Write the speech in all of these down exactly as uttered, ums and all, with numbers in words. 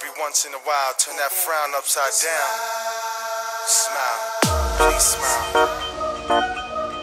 Every once in a while, turn that frown upside down. Smile, please smile.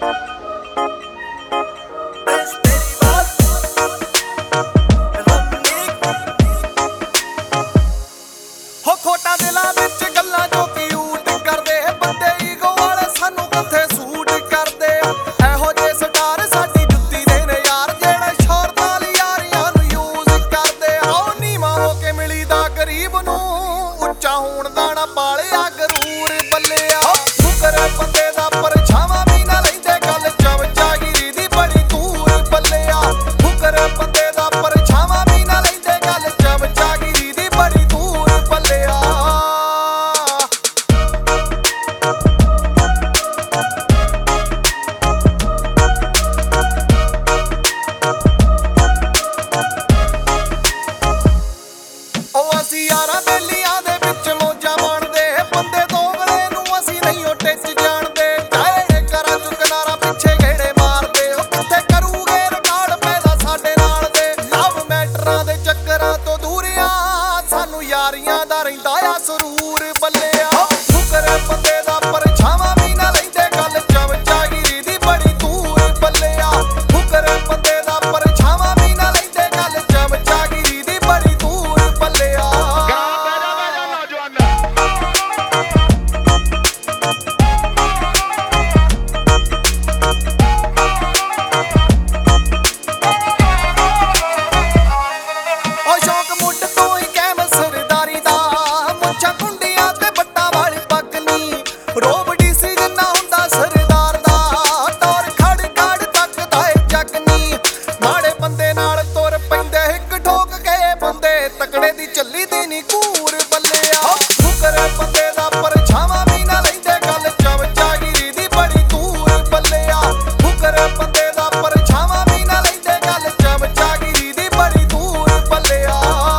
ਯਾਰੀਆਂ ਦਾ ਰਹਿੰਦਾ ਆ ਸਰੂਰ ਬੱਲਿਆ ਸ਼ੁਕਰ ਬੰਦੇ ਦਾ ਪਰਛਾਵਾਂ ਵੀ ਨਾ ਲੈਂਦੇ ਗੱਲ ਚਮਚਾਗਿਰੀ ਦੀ ਬੜੀ ਦੂਰ ਬੱਲਿਆ ਸ਼ੁਕਰ ਬੰਦੇ ਦਾ ਪਰਛਾਵਾਂ ਵੀ ਨਾ ਲੈਂਦੇ ਗੱਲ ਚਮਚਾਗਿਰੀ ਦੀ ਬੜੀ ਦੂਰ ਬੱਲਿਆ ਤਕੜੇ ਦੀ ਚੱਲੀ ਦੀ ਨੀ ਘੂਰ ਬੱਲਿਆ ਸ਼ੁਕਰ ਬੰਦੇ ਦਾ ਪਰਛਾਵਾਂ ਵੀ ਨਾ ਲੈਂਦੇ ਗੱਲ ਚਮਚਾਗਿਰੀ ਦੀ ਬੜੀ ਦੂਰ ਬੱਲਿਆ ਸ਼ੁਕਰ ਬੰਦੇ ਦਾ ਪਰਛਾਵਾਂ ਵੀ ਨਾ ਲੈਂਦੇ ਗੱਲ ਚਮਚਾਗਿਰੀ ਦੀ ਬੜੀ ਦੂਰ ਬੱਲਿਆ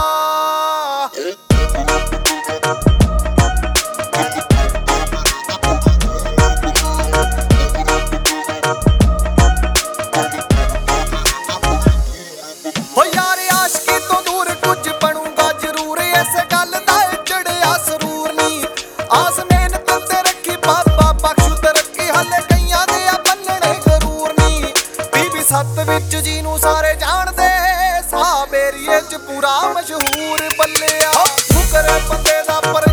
ਹੋ ਯਾਰ ਆਸ਼ਕੀ ਤੋਂ ਦੂਰ ਕੁਝ ਇਸੇ ਗੱਲ ਦਾ ਚੜਿਆ ਸਰੂਰ ਨੀ ਆਸ ਮਿਹਨਤ ਤੇ ਰੱਖੀ ਬਾਬਾ ਬਖਸ਼ੂ ਤਰੱਕੀ ਹਲੇ ਕਈਆਂ ਦੇ ਆ ਬੰਨਣੇ ਗਰੂਰ ਨੀ ਬੀਬੀ ਸੱਤ ਵਿੱਚ ਜੀ ਨੂੰ ਸਾਰੇ ਜਾਣਦੇ ਸਾਹ ਏਰੀਏ ਚ ਪੂਰਾ ਮਸ਼ਹੂਰ ਬੱਲਿਆ ਸ਼ੁਕਰ ਬੰਦੇ ਦਾ ਪਰ